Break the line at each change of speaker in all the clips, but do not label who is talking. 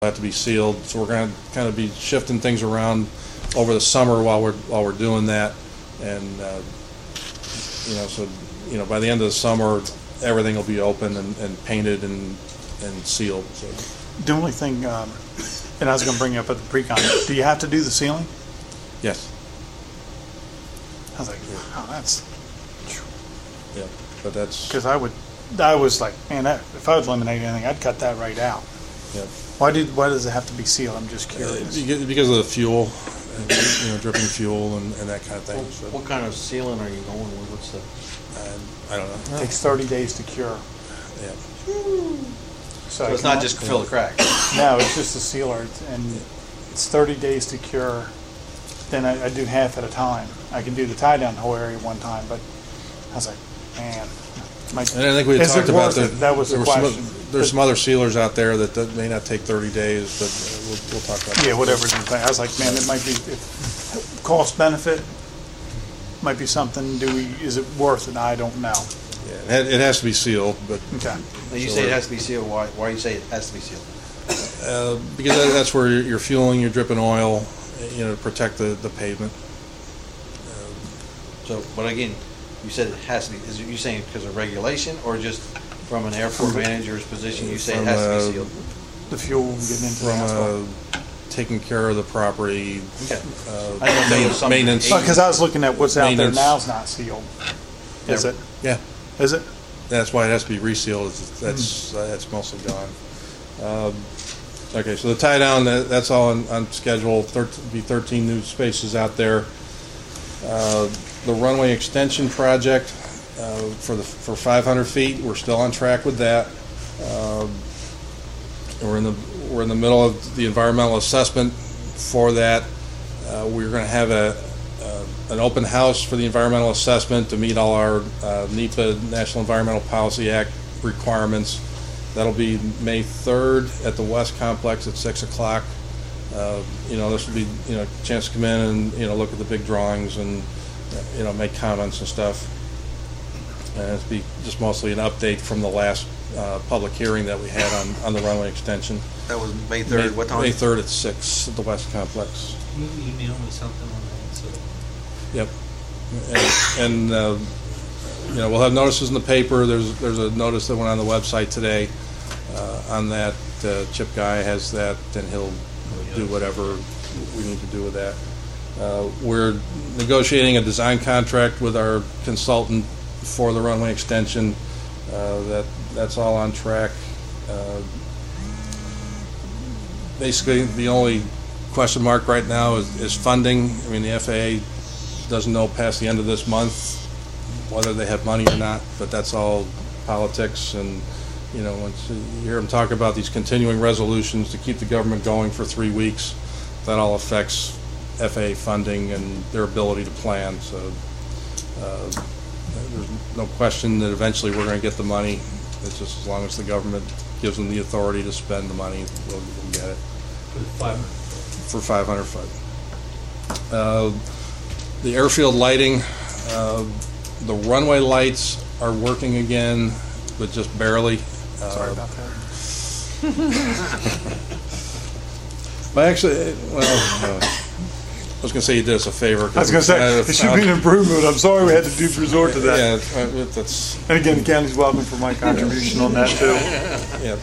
have to be sealed. So we're going to kind of be shifting things around over the summer while we're doing that, and by the end of the summer, everything will be open and painted and sealed. So.
The only thing, and I was going to bring up at the pre-con, do you have to do the ceiling?
Yes.
I was like, oh, that's.
Yeah, but that's
because I was like, man, if I was eliminating anything, I'd cut that right out.
Yeah.
Why does it have to be sealed? I'm just curious.
Because of the fuel, dripping fuel and that kind of thing. So.
What kind of sealing are you going with? What's the?
I don't know.
It takes 30 days to cure.
Yeah.
So it's not just fill the crack.
No, it's just a sealer, and it's 30 days to cure. Then I do half at a time. I can do the tie down the whole area one time, but I was like, man.
And I think we had talked about
that was the question.
There's some other sealers out there that may not take 30 days, but we'll talk about that.
Yeah, whatever. I was like, man, it might be cost benefit. Might be something. Is it worth it? I don't know.
Yeah, it has to be sealed, but
okay.
Now you say it has to be sealed. Why do you say it has to be sealed?
Because that's where you're fueling, you're dripping oil, to protect the pavement.
But again, you said it has to be. Is you saying because of regulation, or just from an airport manager's position, you say it has to be sealed?
The fuel getting into the asphalt.
Taking care of the property,
okay.
Maintenance.
Because I was looking at what's out there now is not sealed. Is it?
Yeah.
Is it?
That's why it has to be resealed. That's mostly gone. Okay, so the tie down, that's all on schedule. Be 13 new spaces out there. The runway extension project for 500 feet, we're still on track with that. We're in the middle of the environmental assessment for that. We're going to have an open house for the environmental assessment to meet all our NEPA, National Environmental Policy Act requirements. That'll be May 3rd at the West Complex at 6 o'clock. This will be a chance to come in and look at the big drawings and make comments and stuff. And it'll be just mostly an update from the last public hearing that we had on the runway extension.
That was May 3rd. What time?
May 3rd at 6 at the West Complex.
Can you email me something on that? So.
Yep. And we'll have notices in the paper. There's a notice that went on the website today on that. Chip Guy has that, and he'll do whatever we need to do with that. We're negotiating a design contract with our consultant for the runway extension. That's all on track. Basically, the only question mark right now is funding. I mean, the FAA doesn't know past the end of this month whether they have money or not, but that's all politics. And once you hear them talk about these continuing resolutions to keep the government going for 3 weeks, that all affects FAA funding and their ability to plan. So there's no question that eventually we're going to get the money. It's just as long as the government gives them the authority to spend the money, we'll get it. For 500 foot. The airfield lighting, the runway lights are working again, but just barely.
Sorry about that.
But actually, I was going to say you did us a favor.
I was going to say, it should be an improvement. I'm sorry we had to resort to that.
Yeah, that's...
And again, the county's welcome for my contribution on that, too.
Yeah.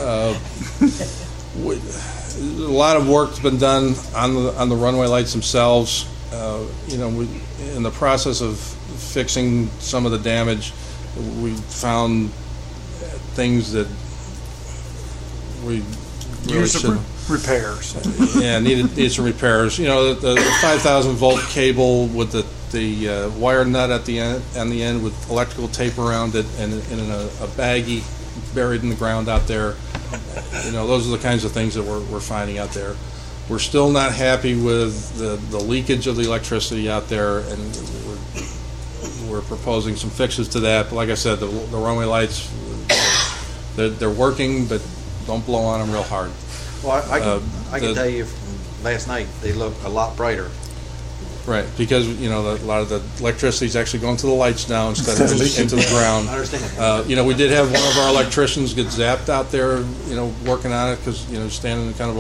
A lot of work's been done on the runway lights themselves. In the process of fixing some of the damage, we found things that we really should...
repairs.
Yeah, needed some repairs. The 5,000 volt cable with the wire nut at the end, on the end with electrical tape around it, and in a baggie buried in the ground out there. Those are the kinds of things that we're finding out there. We're still not happy with the leakage of the electricity out there, and we're proposing some fixes to that. But like I said, the runway lights, they're working, but don't blow on them real hard.
Well, I can tell you from last night, they look a lot brighter.
Right, because, you know, a lot of the electricity's actually going to the lights now instead of
Instead of
into the ground.
I understand.
You know, we did have one of our electricians get zapped out there, you know, working on it because, you know, standing in kind of a